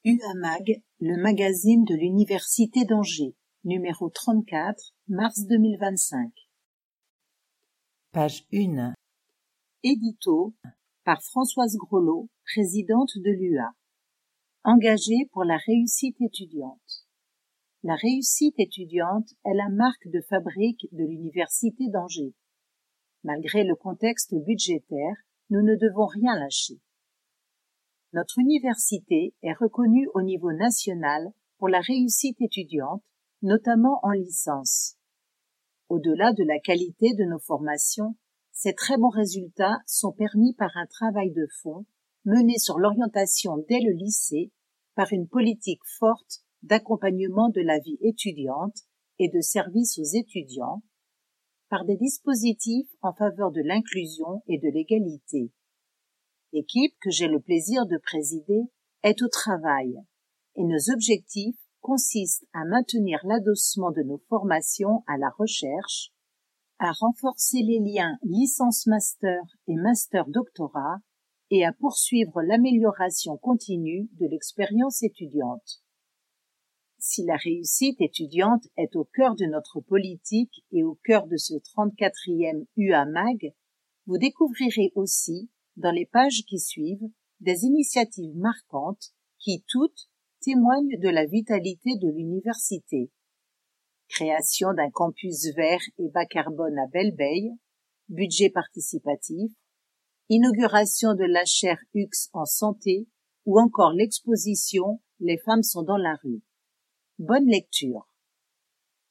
UAMAG, le magazine de l'Université d'Angers, numéro 34, mars 2025. Page 1. Édito par Françoise Grolot, présidente de l'UA. Engagée pour la réussite étudiante. La réussite étudiante est la marque de fabrique de l'Université d'Angers. Malgré le contexte budgétaire, nous ne devons rien lâcher. Notre université est reconnue au niveau national pour la réussite étudiante, notamment en licence. Au-delà de la qualité de nos formations, ces très bons résultats sont permis par un travail de fond mené sur l'orientation dès le lycée par une politique forte d'accompagnement de la vie étudiante et de service aux étudiants, par des dispositifs en faveur de l'inclusion et de l'égalité. L'équipe que j'ai le plaisir de présider est au travail et nos objectifs consistent à maintenir l'adossement de nos formations à la recherche, à renforcer les liens licence-master et master-doctorat et à poursuivre l'amélioration continue de l'expérience étudiante. Si la réussite étudiante est au cœur de notre politique et au cœur de ce 34e UAMAG, vous découvrirez aussi, dans les pages qui suivent, des initiatives marquantes qui, toutes, témoignent de la vitalité de l'université. Création d'un campus vert et bas carbone à Belle-Beille, budget participatif, inauguration de la chaire UX en santé ou encore l'exposition « Les femmes sont dans la rue ». Bonne lecture.